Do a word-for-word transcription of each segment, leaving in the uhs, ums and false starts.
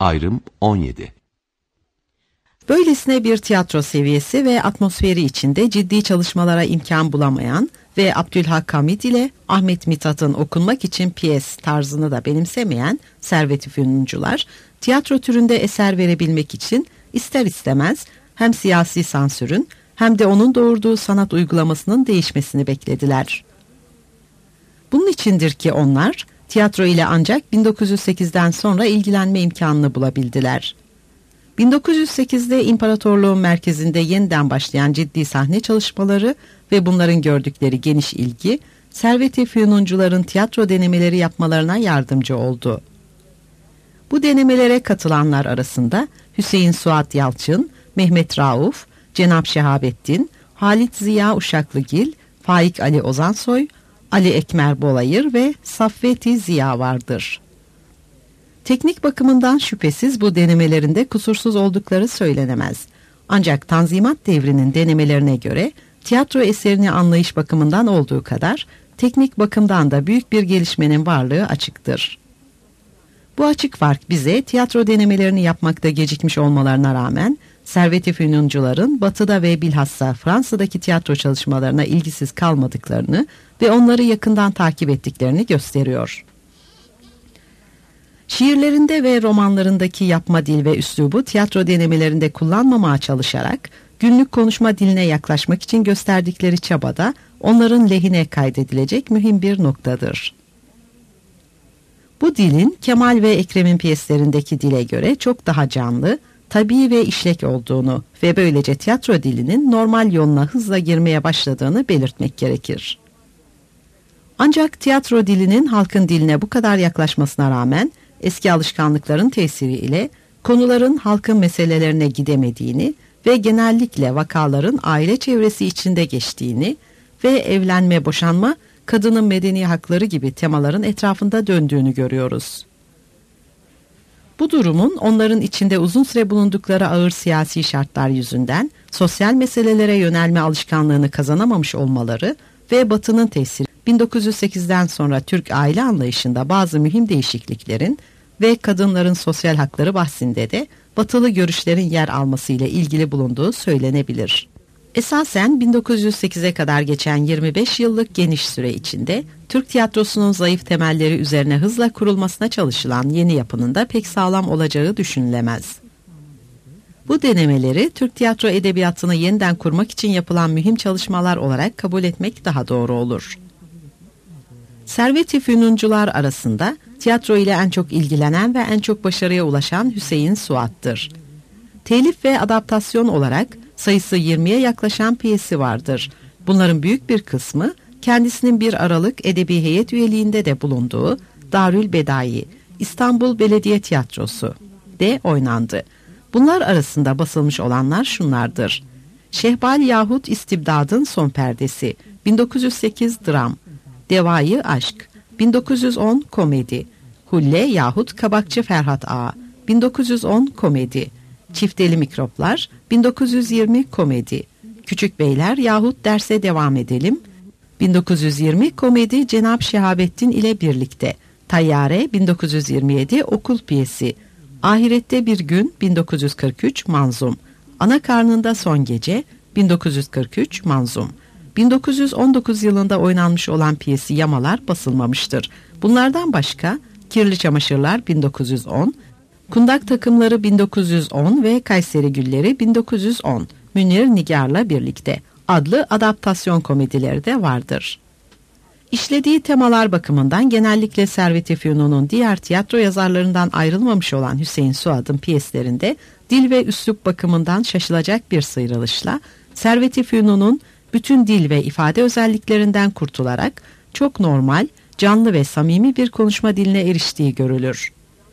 Ayrım on yedi. Böylesine bir tiyatro seviyesi ve atmosferi içinde ciddi çalışmalara imkan bulamayan ve Abdülhak Hamid ile Ahmet Mithat'ın okunmak için piyes tarzını da benimsemeyen Servet-i Fünuncular, tiyatro türünde eser verebilmek için ister istemez hem siyasi sansürün hem de onun doğurduğu sanat uygulamasının değişmesini beklediler. Bunun içindir ki onlar tiyatro ile ancak bin dokuz yüz sekizden sonra ilgilenme imkanını bulabildiler. bin dokuz yüz sekizde imparatorluğun merkezinde yeniden başlayan ciddi sahne çalışmaları ve bunların gördükleri geniş ilgi, Servet-i Fünuncuların tiyatro denemeleri yapmalarına yardımcı oldu. Bu denemelere katılanlar arasında Hüseyin Suat Yalçın, Mehmet Rauf, Cenab Şehabettin, Halit Ziya Uşaklıgil, Faik Ali Ozansoy, Ali Ekmer Bolayır ve Saffet-i Ziya vardır. Teknik bakımından şüphesiz bu denemelerinde kusursuz oldukları söylenemez. Ancak Tanzimat devrinin denemelerine göre tiyatro eserini anlayış bakımından olduğu kadar teknik bakımdan da büyük bir gelişmenin varlığı açıktır. Bu açık fark bize tiyatro denemelerini yapmakta gecikmiş olmalarına rağmen Servet-i Fünuncuların Batı'da ve bilhassa Fransa'daki tiyatro çalışmalarına ilgisiz kalmadıklarını ve onları yakından takip ettiklerini gösteriyor. Şiirlerinde ve romanlarındaki yapma dil ve üslubu tiyatro denemelerinde kullanmamaya çalışarak günlük konuşma diline yaklaşmak için gösterdikleri çabada onların lehine kaydedilecek mühim bir noktadır. Bu dilin Kemal ve Ekrem'in piyeslerindeki dile göre çok daha canlı, tabii ve işlek olduğunu ve böylece tiyatro dilinin normal yoluna hızla girmeye başladığını belirtmek gerekir. Ancak tiyatro dilinin halkın diline bu kadar yaklaşmasına rağmen eski alışkanlıkların tesiriyle konuların halkın meselelerine gidemediğini ve genellikle vakaların aile çevresi içinde geçtiğini ve evlenme, boşanma, kadının medeni hakları gibi temaların etrafında döndüğünü görüyoruz. Bu durumun onların içinde uzun süre bulundukları ağır siyasi şartlar yüzünden sosyal meselelere yönelme alışkanlığını kazanamamış olmaları ve Batı'nın tesiri bin dokuz yüz sekizden sonra Türk aile anlayışında bazı mühim değişikliklerin ve kadınların sosyal hakları bahsinde de batılı görüşlerin yer alması ile ilgili bulunduğu söylenebilir. Esasen bin dokuz yüz sekize kadar geçen yirmi beş yıllık geniş süre içinde Türk tiyatrosunun zayıf temelleri üzerine hızla kurulmasına çalışılan yeni yapının da pek sağlam olacağı düşünülemez. Bu denemeleri Türk tiyatro edebiyatını yeniden kurmak için yapılan mühim çalışmalar olarak kabul etmek daha doğru olur. Servet-i Fünuncular arasında tiyatro ile en çok ilgilenen ve en çok başarıya ulaşan Hüseyin Suat'tır. Telif ve adaptasyon olarak sayısı yirmiye yaklaşan piyesi vardır. Bunların büyük bir kısmı kendisinin bir Aralık Edebi Heyet üyeliğinde de bulunduğu Darül Bedai, İstanbul Belediye Tiyatrosu de oynandı. Bunlar arasında basılmış olanlar şunlardır: Şehbal yahut İstibdad'ın Son Perdesi, bin dokuz yüz sekiz dram, Devayı Aşk, bin dokuz yüz on komedi, Hulle yahut Kabakçı Ferhat Ağa, bin dokuz yüz on komedi, Çifteli Mikroplar, bin dokuz yüz yirmi komedi, Küçük Beyler yahut Derse Devam Edelim, bin dokuz yüz yirmi komedi Cenab Şehabettin ile birlikte, Tayyare bin dokuz yüz yirmi yedi okul piyesi, Ahirette Bir Gün bin dokuz yüz kırk üç manzum, Ana Karnında Son Gece bin dokuz yüz kırk üç manzum. bin dokuz yüz on dokuz yılında oynanmış olan piyesi Yamalar basılmamıştır. Bunlardan başka Kirli Çamaşırlar bin dokuz yüz on, Kundak Takımları bin dokuz yüz on ve Kayseri Gülleri bin dokuz yüz on, Münir Nigar'la birlikte adlı adaptasyon komedileri de vardır. İşlediği temalar bakımından genellikle Servet-i Fünun'un diğer tiyatro yazarlarından ayrılmamış olan Hüseyin Suat'ın piyeslerinde dil ve üslup bakımından şaşılacak bir sıyrılışla Servet-i Fünun'un bütün dil ve ifade özelliklerinden kurtularak çok normal, canlı ve samimi bir konuşma diline eriştiği görülür.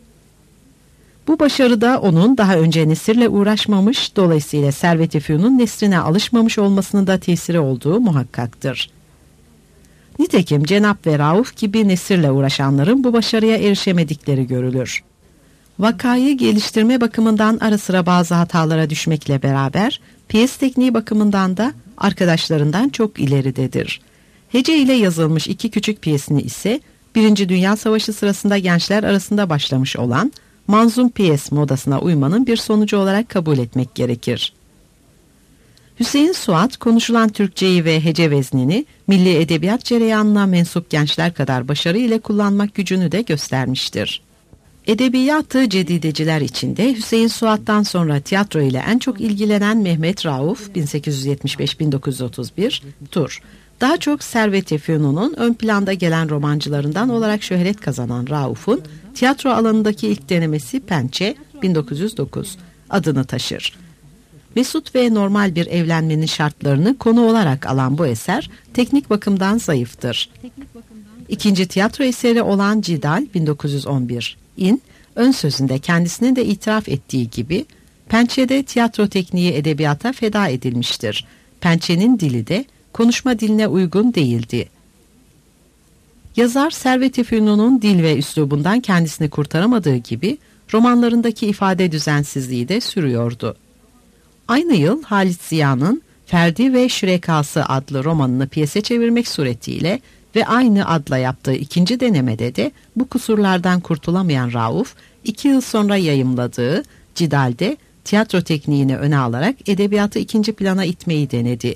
Bu başarıda onun daha önce nesirle uğraşmamış, dolayısıyla Servet-i Fünun nesrine alışmamış olmasının da tesiri olduğu muhakkaktır. Nitekim Cenab ve Rauf gibi nesirle uğraşanların bu başarıya erişemedikleri görülür. Vakayı geliştirme bakımından ara sıra bazı hatalara düşmekle beraber, piyes tekniği bakımından da arkadaşlarından çok ileridedir. Hece ile yazılmış iki küçük piyesini ise Birinci Dünya Savaşı sırasında gençler arasında başlamış olan manzum piyes modasına uymanın bir sonucu olarak kabul etmek gerekir. Hüseyin Suat, konuşulan Türkçeyi ve hece veznini milli edebiyat cereyanına mensup gençler kadar başarı ile kullanmak gücünü de göstermiştir. Edebiyatı cedideciler içinde Hüseyin Suat'tan sonra tiyatro ile en çok ilgilenen Mehmet Rauf bin sekiz yüz yetmiş beş - bin dokuz yüz otuz bir tur. Daha çok Servet-i Fünun'un ön planda gelen romancılarından olarak şöhret kazanan Rauf'un tiyatro alanındaki ilk denemesi Pençe bin dokuz yüz dokuz adını taşır. Mesut ve normal bir evlenmenin şartlarını konu olarak alan bu eser teknik bakımdan zayıftır. İkinci tiyatro eseri olan Cidal bin dokuz yüz on bir in ön sözünde kendisinin de itiraf ettiği gibi Pençe'de tiyatro tekniği edebiyata feda edilmiştir. Pençe'nin dili de konuşma diline uygun değildi. Yazar Servet-i Fünun'un dil ve üslubundan kendisini kurtaramadığı gibi romanlarındaki ifade düzensizliği de sürüyordu. Aynı yıl Halit Ziya'nın Ferdi ve Şürekası adlı romanını piyese çevirmek suretiyle ve aynı adla yaptığı ikinci denemede de bu kusurlardan kurtulamayan Rauf, iki yıl sonra yayımladığı Cidal'de tiyatro tekniğini öne alarak edebiyatı ikinci plana itmeyi denedi.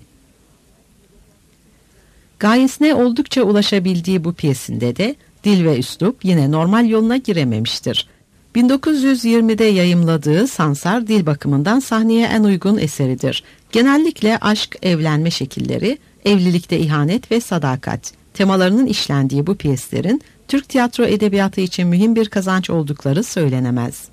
Gayesine oldukça ulaşabildiği bu piyesinde de dil ve üslup yine normal yoluna girememiştir. bin dokuz yüz yirmide yayımladığı Sansar dil bakımından sahneye en uygun eseridir. Genellikle aşk, evlenme şekilleri, evlilikte ihanet ve sadakat temalarının işlendiği bu piyeslerin Türk tiyatro edebiyatı için mühim bir kazanç oldukları söylenemez.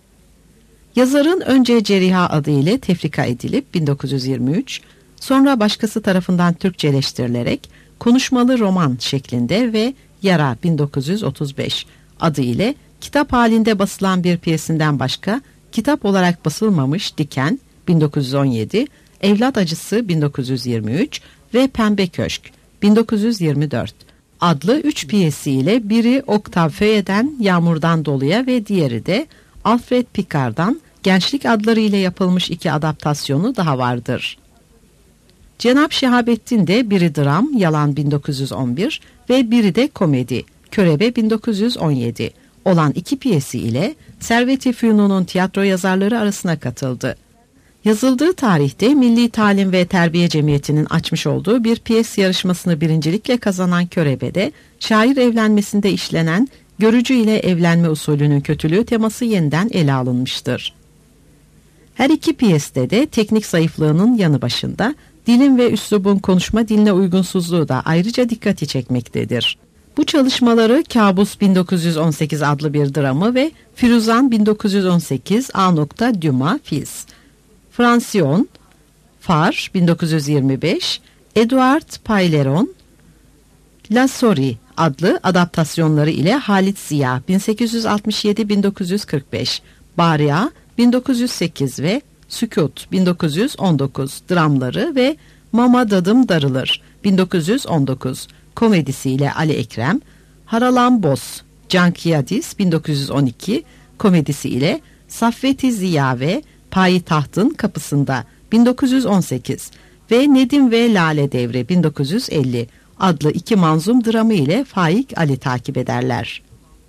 Yazarın önce Ceriha adı ile tefrika edilip bin dokuz yüz yirmi üç, sonra başkası tarafından Türkçeleştirilerek konuşmalı roman şeklinde ve Yara bin dokuz yüz otuz beş adı ile kitap halinde basılan bir piyesinden başka kitap olarak basılmamış Diken bin dokuz yüz on yedi, Evlat Acısı bin dokuz yüz yirmi üç ve Pembe Köşk bin dokuz yüz yirmi dört adlı üç piyesiyle biri Octave Feuillet'den Yağmurdan Doluya ve diğeri de Alfred Picard'dan Gençlik adları ile yapılmış iki adaptasyonu daha vardır. Cenab Şehabettin de biri dram Yalan bin dokuz yüz on bir ve biri de komedi Körebe bin dokuz yüz on yedi olan iki piyesi ile Servet-i Fünun'un tiyatro yazarları arasına katıldı. Yazıldığı tarihte Milli Talim ve Terbiye Cemiyeti'nin açmış olduğu bir piyes yarışmasını birincilikle kazanan Körebe'de şair evlenmesinde işlenen görücü ile evlenme usulünün kötülüğü teması yeniden ele alınmıştır. Her iki piyeste de teknik zayıflığının yanı başında dilin ve üslubun konuşma diline uygunsuzluğu da ayrıca dikkati çekmektedir. Bu çalışmaları Kabus bin dokuz yüz on sekiz adlı bir dramı ve Firuzan bin dokuz yüz on sekiz A. Dumas Fils, Francion, Far bin dokuz yüz yirmi beş, Edouard Payleron, La Souris adlı adaptasyonları ile Halit Ziya bin sekiz yüz altmış yedi - bin dokuz yüz kırk beş, Baria bin dokuz yüz sekiz ve Sükut bin dokuz yüz on dokuz dramları ve Mama Dadım Darılır bin dokuz yüz on dokuz komedisiyle Ali Ekrem, Haralambos Cankiyadis bin dokuz yüz on iki komedisi ile Saffet-i Ziya ve Payitahtın Kapısında bin dokuz yüz on sekiz ve Nedim ve Lale Devri bin dokuz yüz elli adlı iki manzum dramı ile Faik Ali takip ederler.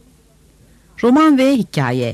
Roman ve hikaye.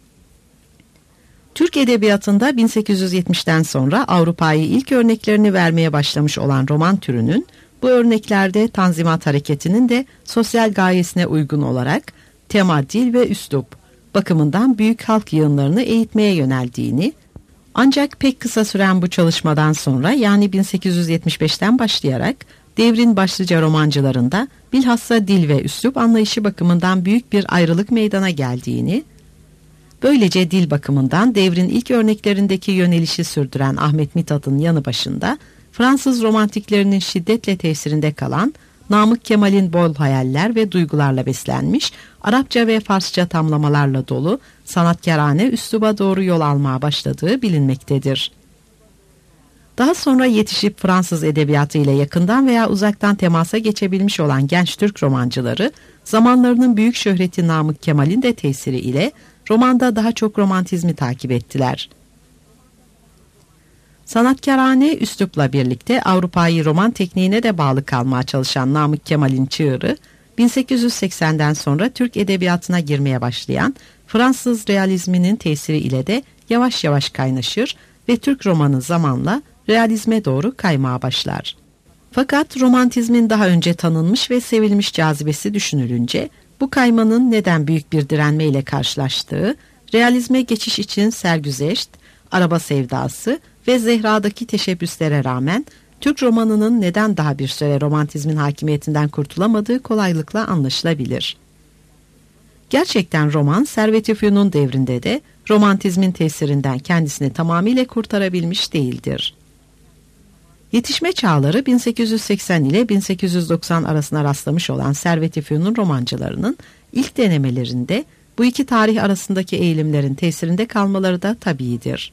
Türk edebiyatında bin sekiz yüz yetmişten sonra Avrupa'yı ilk örneklerini vermeye başlamış olan roman türünün bu örneklerde Tanzimat Hareketi'nin de sosyal gayesine uygun olarak tema, dil ve üslup bakımından büyük halk yığınlarını eğitmeye yöneldiğini, ancak pek kısa süren bu çalışmadan sonra yani bin sekiz yüz yetmiş beşten başlayarak devrin başlıca romancılarında bilhassa dil ve üslup anlayışı bakımından büyük bir ayrılık meydana geldiğini, böylece dil bakımından devrin ilk örneklerindeki yönelişi sürdüren Ahmet Mithat'ın yanı başında Fransız romantiklerinin şiddetle tesirinde kalan Namık Kemal'in bol hayaller ve duygularla beslenmiş, Arapça ve Farsça tamlamalarla dolu sanatkarane üsluba doğru yol almaya başladığı bilinmektedir. Daha sonra yetişip Fransız edebiyatı ile yakından veya uzaktan temasa geçebilmiş olan genç Türk romancıları, zamanlarının büyük şöhreti Namık Kemal'in de tesiri ile romanda daha çok romantizmi takip ettiler. Sanatkarane üslupla birlikte Avrupa'yı roman tekniğine de bağlı kalmaya çalışan Namık Kemal'in çığırı, bin sekiz yüz seksenden sonra Türk edebiyatına girmeye başlayan Fransız realizminin tesiri ile de yavaş yavaş kaynaşır ve Türk romanı zamanla realizme doğru kaymaya başlar. Fakat romantizmin daha önce tanınmış ve sevilmiş cazibesi düşünülünce bu kaymanın neden büyük bir direnmeyle karşılaştığı, realizme geçiş için Sergüzeşt, Araba Sevdası ve Zehra'daki teşebbüslere rağmen Türk romanının neden daha bir süre romantizmin hakimiyetinden kurtulamadığı kolaylıkla anlaşılabilir. Gerçekten roman Servet-i Fünun devrinde de romantizmin tesirinden kendisini tamamıyla kurtarabilmiş değildir. Yetişme çağları bin sekiz yüz seksen ile bin sekiz yüz doksan arasına rastlamış olan Servet-i Fünun romancılarının ilk denemelerinde bu iki tarih arasındaki eğilimlerin tesirinde kalmaları da tabiidir.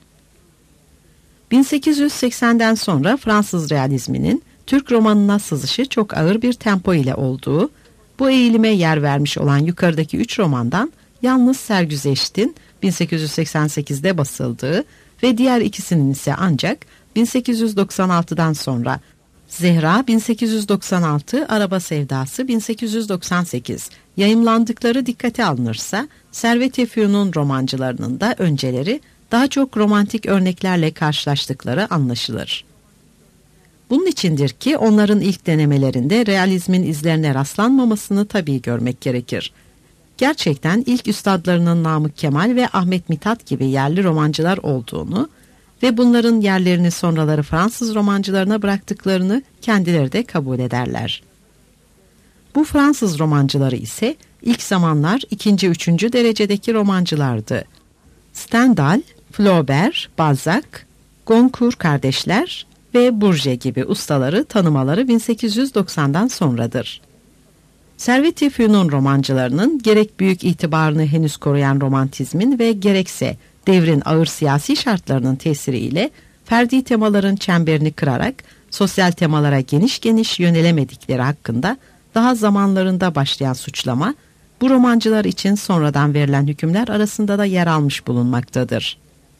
bin sekiz yüz seksenden sonra Fransız realizminin Türk romanına sızışı çok ağır bir tempo ile olduğu, bu eğilime yer vermiş olan yukarıdaki üç romandan yalnız Sergüzeşt'in bin sekiz yüz seksen sekizde basıldığı ve diğer ikisinin ise ancak bin sekiz yüz doksan altıdan sonra Zehra bin sekiz yüz doksan altı, Araba Sevdası bin sekiz yüz doksan sekiz yayımlandıkları dikkate alınırsa Servet-i Fünun romancılarının da önceleri daha çok romantik örneklerle karşılaştıkları anlaşılır. Bunun içindir ki onların ilk denemelerinde realizmin izlerine rastlanmamasını tabii görmek gerekir. Gerçekten ilk üstadlarının Namık Kemal ve Ahmet Mithat gibi yerli romancılar olduğunu ve bunların yerlerini sonraları Fransız romancılarına bıraktıklarını kendileri de kabul ederler. Bu Fransız romancıları ise ilk zamanlar ikinci, üçüncü derecedeki romancılardı. Stendhal, Flaubert, Balzac, Goncourt kardeşler ve Bourget gibi ustaları tanımaları bin sekiz yüz doksandan sonradır. Servet-i Fünun romancılarının gerek büyük itibarını henüz koruyan romantizmin ve gerekse devrin ağır siyasi şartlarının tesiriyle ferdi temaların çemberini kırarak sosyal temalara geniş geniş yönelemedikleri hakkında daha zamanlarında başlayan suçlama, bu romancılar için sonradan verilen hükümler arasında da yer almış bulunmaktadır.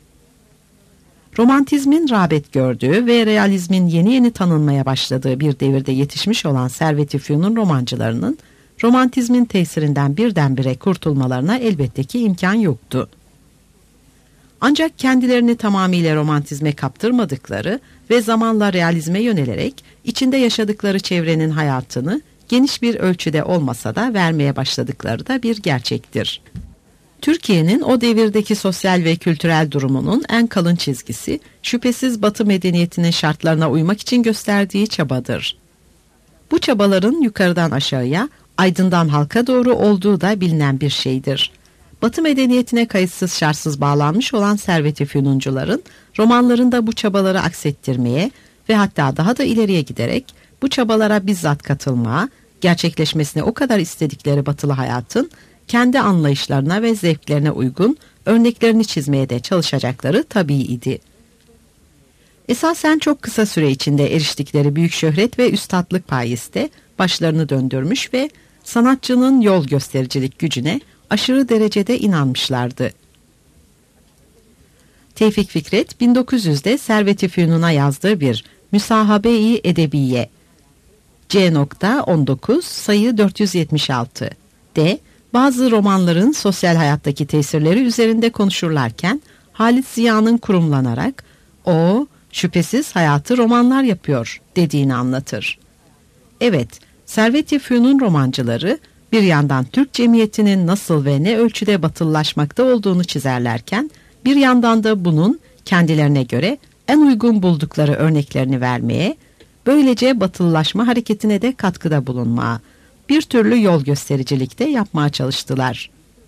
Romantizmin rağbet gördüğü ve realizmin yeni yeni tanınmaya başladığı bir devirde yetişmiş olan Servet-i Fünun romancılarının romantizmin tesirinden birdenbire kurtulmalarına elbette ki imkan yoktu. Ancak kendilerini tamamıyla romantizme kaptırmadıkları ve zamanla realizme yönelerek içinde yaşadıkları çevrenin hayatını geniş bir ölçüde olmasa da vermeye başladıkları da bir gerçektir. Türkiye'nin o devirdeki sosyal ve kültürel durumunun en kalın çizgisi şüphesiz Batı medeniyetinin şartlarına uymak için gösterdiği çabadır. Bu çabaların yukarıdan aşağıya, aydından halka doğru olduğu da bilinen bir şeydir. Batı medeniyetine kayıtsız şartsız bağlanmış olan Servet-i Fünuncuların romanlarında bu çabaları aksettirmeye ve hatta daha da ileriye giderek bu çabalara bizzat katılmaya, gerçekleşmesini o kadar istedikleri batılı hayatın kendi anlayışlarına ve zevklerine uygun örneklerini çizmeye de çalışacakları tabiiydi. Esasen çok kısa süre içinde eriştikleri büyük şöhret ve üstadlık payesinde başlarını döndürmüş ve sanatçının yol göstericilik gücüne aşırı derecede inanmışlardı. Tevfik Fikret bin dokuz yüzde Servet-i Fünun'a yazdığı bir Müsahabe-i Edebiye C on dokuz sayı dört yüz yetmiş altı de bazı romanların sosyal hayattaki tesirleri üzerinde konuşurlarken Halit Ziya'nın kurumlanarak o şüphesiz hayatı romanlar yapıyor dediğini anlatır. Evet, Servet-i Fünun romancıları bir yandan Türk cemiyetinin nasıl ve ne ölçüde batılılaşmakta olduğunu çizerlerken bir yandan da bunun kendilerine göre en uygun buldukları örneklerini vermeye, böylece batılılaşma hareketine de katkıda bulunmaya, bir türlü yol göstericilikte yapmaya çalıştılar.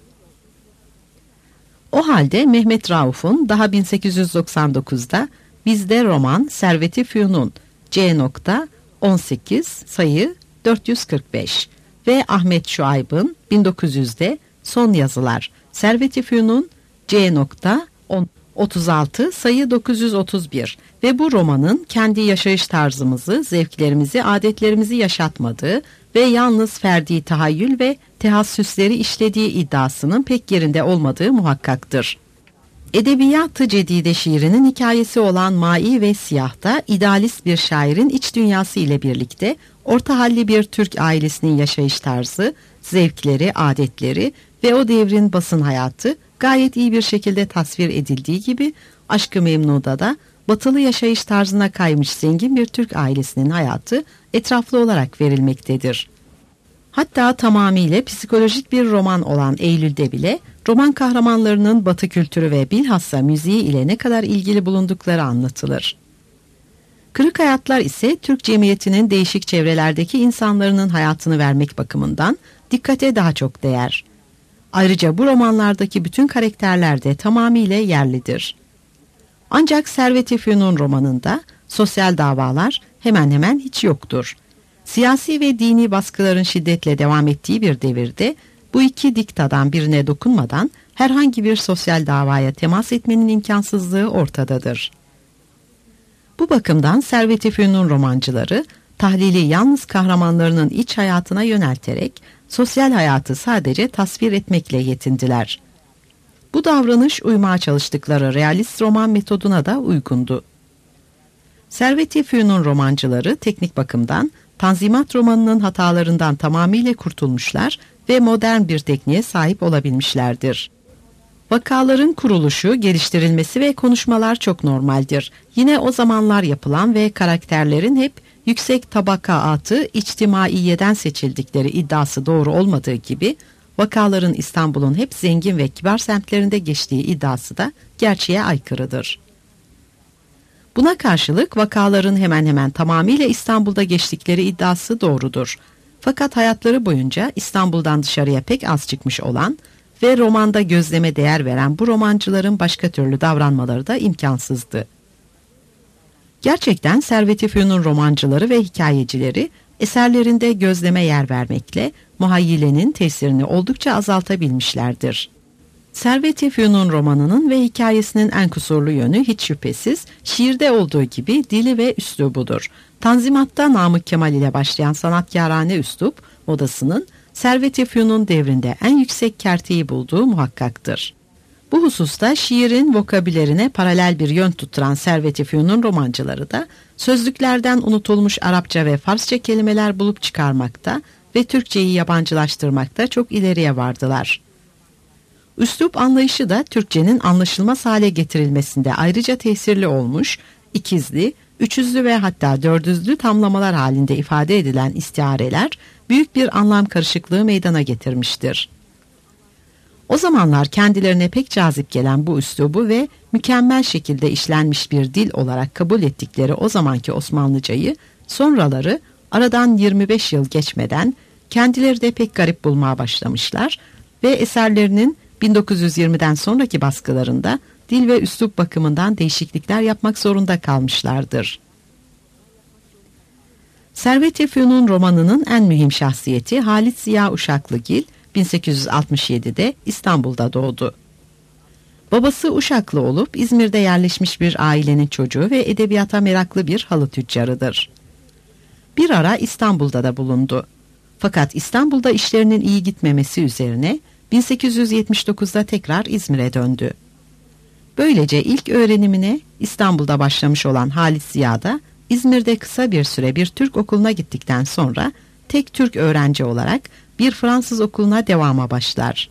O halde Mehmet Rauf'un daha bin sekiz yüz doksan dokuzda Bizde Roman Servet-i Fünun C on sekiz sayı dört yüz kırk beş ve Ahmet Şuayb'ın bin dokuz yüzde Son Yazılar Servet-i Fünun C otuz altı sayı dokuz yüz otuz bir ve bu romanın kendi yaşayış tarzımızı, zevklerimizi, adetlerimizi yaşatmadığı ve yalnız ferdi tahayyül ve tehassüsleri işlediği iddiasının pek yerinde olmadığı muhakkaktır. Edebiyat-ı Cedide şiirinin hikayesi olan Mai ve Siyah'ta idealist bir şairin iç dünyası ile birlikte orta halli bir Türk ailesinin yaşayış tarzı, zevkleri, adetleri ve o devrin basın hayatı gayet iyi bir şekilde tasvir edildiği gibi Aşk-ı Memnu'da da batılı yaşayış tarzına kaymış zengin bir Türk ailesinin hayatı etraflı olarak verilmektedir. Hatta tamamıyla psikolojik bir roman olan Eylül'de bile roman kahramanlarının batı kültürü ve bilhassa müziği ile ne kadar ilgili bulundukları anlatılır. Kırık Hayatlar ise Türk cemiyetinin değişik çevrelerdeki insanların hayatını vermek bakımından dikkate daha çok değer. Ayrıca bu romanlardaki bütün karakterler de tamamıyla yerlidir. Ancak Servet-i Fünun romanında sosyal davalar hemen hemen hiç yoktur. Siyasi ve dini baskıların şiddetle devam ettiği bir devirde bu iki diktadan birine dokunmadan herhangi bir sosyal davaya temas etmenin imkansızlığı ortadadır. Bu bakımdan Servet-i Fünun romancıları tahlili yalnız kahramanlarının iç hayatına yönelterek sosyal hayatı sadece tasvir etmekle yetindiler. Bu davranış uymaya çalıştıkları realist roman metoduna da uygundu. Servet-i Fünun romancıları teknik bakımdan Tanzimat romanının hatalarından tamamıyla kurtulmuşlar ve modern bir tekniğe sahip olabilmişlerdir. Vakaların kuruluşu, geliştirilmesi ve konuşmalar çok normaldir. Yine o zamanlar yapılan ve karakterlerin hep yüksek tabakaatı içtimaiyeden seçildikleri iddiası doğru olmadığı gibi, vakaların İstanbul'un hep zengin ve kibar semtlerinde geçtiği iddiası da gerçeğe aykırıdır. Buna karşılık vakaların hemen hemen tamamıyla İstanbul'da geçtikleri iddiası doğrudur. Fakat hayatları boyunca İstanbul'dan dışarıya pek az çıkmış olan ve romanda gözleme değer veren bu romancıların başka türlü davranmaları da imkansızdı. Gerçekten Servet-i Fünun romancıları ve hikayecileri eserlerinde gözleme yer vermekle muhayyilenin tesirini oldukça azaltabilmişlerdir. Servet-i Fünun romanının ve hikayesinin en kusurlu yönü hiç şüphesiz şiirde olduğu gibi dili ve üslubudur. Tanzimat'ta Namık Kemal ile başlayan sanatkârane üslup modasının Servet-i Fünun devrinde en yüksek kerteği bulduğu muhakkaktır. Bu hususta şiirin vokabülerine paralel bir yön tutturan Servet-i Fünun romancıları da sözlüklerden unutulmuş Arapça ve Farsça kelimeler bulup çıkarmakta ve Türkçeyi yabancılaştırmakta çok ileriye vardılar. Üslup anlayışı da Türkçenin anlaşılmaz hale getirilmesinde ayrıca tesirli olmuş, ikizli, üçüzlü ve hatta dördüzlü tamlamalar halinde ifade edilen istiareler büyük bir anlam karışıklığı meydana getirmiştir. O zamanlar kendilerine pek cazip gelen bu üslubu ve mükemmel şekilde işlenmiş bir dil olarak kabul ettikleri o zamanki Osmanlıcayı sonraları aradan yirmi beş yıl geçmeden kendileri de pek garip bulmaya başlamışlar ve eserlerinin bin dokuz yüz yirmiden sonraki baskılarında dil ve üslup bakımından değişiklikler yapmak zorunda kalmışlardır. Servet-i Fünun romanının en mühim şahsiyeti Halit Ziya Uşaklıgil bin sekiz yüz altmış yedide İstanbul'da doğdu. Babası Uşaklı olup İzmir'de yerleşmiş bir ailenin çocuğu ve edebiyata meraklı bir halı tüccarıdır. Bir ara İstanbul'da da bulundu. Fakat İstanbul'da işlerinin iyi gitmemesi üzerine bin sekiz yüz yetmiş dokuzda tekrar İzmir'e döndü. Böylece ilk öğrenimine İstanbul'da başlamış olan Halit Ziya da İzmir'de kısa bir süre bir Türk okuluna gittikten sonra tek Türk öğrenci olarak bir Fransız okuluna devama başlar.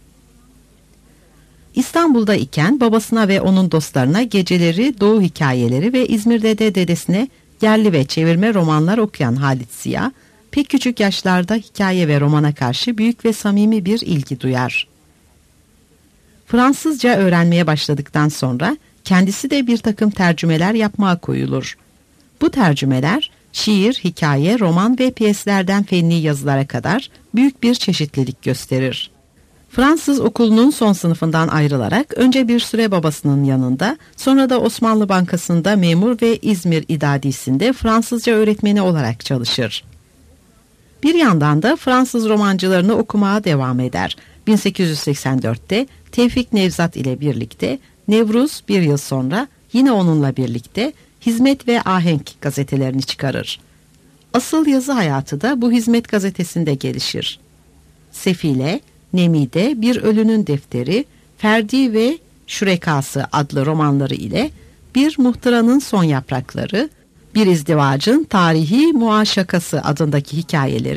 İstanbul'da iken babasına ve onun dostlarına geceleri Doğu hikayeleri ve İzmir'de de dedesine yerli ve çevirme romanlar okuyan Halit Ziya, pek küçük yaşlarda hikaye ve romana karşı büyük ve samimi bir ilgi duyar. Fransızca öğrenmeye başladıktan sonra kendisi de bir takım tercümeler yapmaya koyulur. Bu tercümeler şiir, hikaye, roman ve piyeslerden fenni yazılara kadar büyük bir çeşitlilik gösterir. Fransız okulunun son sınıfından ayrılarak önce bir süre babasının yanında, sonra da Osmanlı Bankası'nda memur ve İzmir İdadisi'nde Fransızca öğretmeni olarak çalışır. Bir yandan da Fransız romancılarını okumaya devam eder. bin sekiz yüz seksen dörtte Tevfik Nevzat ile birlikte, Nevruz bir yıl sonra yine onunla birlikte Hizmet ve Ahenk gazetelerini çıkarır. Asıl yazı hayatı da bu Hizmet gazetesinde gelişir. Sefile, Nemide, Bir Ölünün Defteri, Ferdi ve Şürekası adlı romanları ile Bir Muhtıranın Son Yaprakları, Bir İzdivacın Tarihi Muaşakası adındaki hikayeleri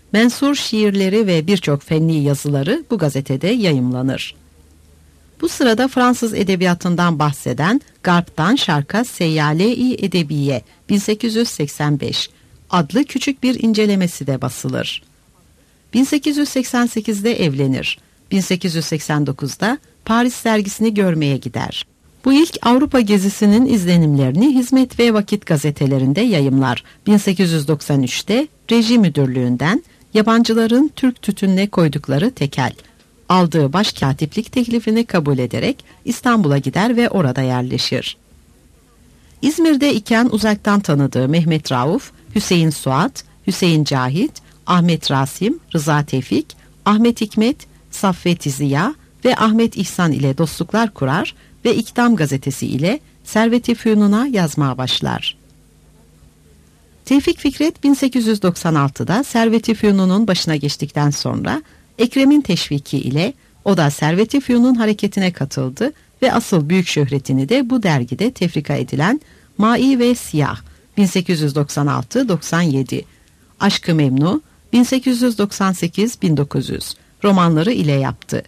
Mensur şiirleri ve birçok fenli yazıları bu gazetede yayımlanır. Bu sırada Fransız edebiyatından bahseden Garp'tan Şark'a Seyyale-i Edebiye bin sekiz yüz seksen beş adlı küçük bir incelemesi de basılır. bin sekiz yüz seksen sekizde evlenir. bin sekiz yüz seksen dokuzda Paris sergisini görmeye gider. Bu ilk Avrupa gezisinin izlenimlerini Hizmet ve Vakit gazetelerinde yayımlar. bin sekiz yüz doksan üçte Reji Müdürlüğü'nden yabancıların Türk tütününe koydukları tekel, aldığı başkatiplik teklifini kabul ederek İstanbul'a gider ve orada yerleşir. İzmir'de iken uzaktan tanıdığı Mehmet Rauf, Hüseyin Suat, Hüseyin Cahit, Ahmet Rasim, Rıza Tevfik, Ahmet Hikmet, Saffet Ziya ve Ahmet İhsan ile dostluklar kurar ve İktam gazetesi ile Servet-i Fünun'a yazmaya başlar. Tevfik Fikret bin sekiz yüz doksan altıda Servet-i Fünun'un başına geçtikten sonra Ekrem'in teşviki ile o da Servet-i Fünun hareketine katıldı ve asıl büyük şöhretini de bu dergide tefrika edilen Mai ve Siyah bin sekiz yüz doksan altı doksan yedi, Aşk-ı Memnu bin sekiz yüz doksan sekiz bin dokuz yüz romanları ile yaptı.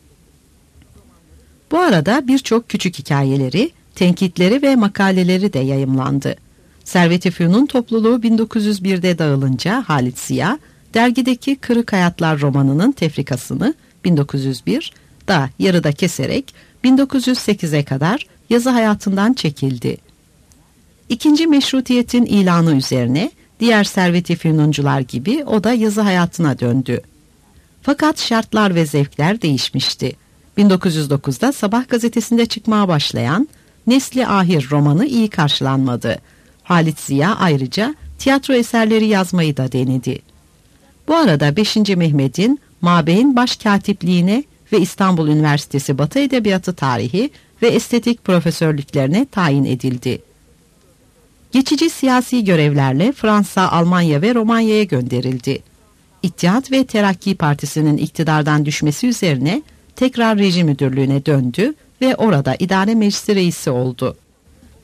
Bu arada birçok küçük hikayeleri, tenkitleri ve makaleleri de yayımlandı. Servet-i Fünun topluluğu bin dokuz yüz birde dağılınca Halit Ziya, dergideki Kırık Hayatlar romanının tefrikasını bin dokuz yüz bir da yarıda keserek bin dokuz yüz sekize kadar yazı hayatından çekildi. İkinci meşrutiyetin ilanı üzerine diğer Servet-i Fünuncular gibi o da yazı hayatına döndü. Fakat şartlar ve zevkler değişmişti. bin dokuz yüz dokuzda Sabah gazetesinde çıkmaya başlayan Nesli Ahir romanı iyi karşılanmadı. Halit Ziya ayrıca tiyatro eserleri yazmayı da denedi. Bu arada beşinci Mehmet'in Mabeyn Başkatipliğine ve İstanbul Üniversitesi Batı Edebiyatı Tarihi ve Estetik profesörlüklerine tayin edildi. Geçici siyasi görevlerle Fransa, Almanya ve Romanya'ya gönderildi. İttihat ve Terakki Partisi'nin iktidardan düşmesi üzerine tekrar Reji Müdürlüğü'ne döndü ve orada idare meclisi reisi oldu.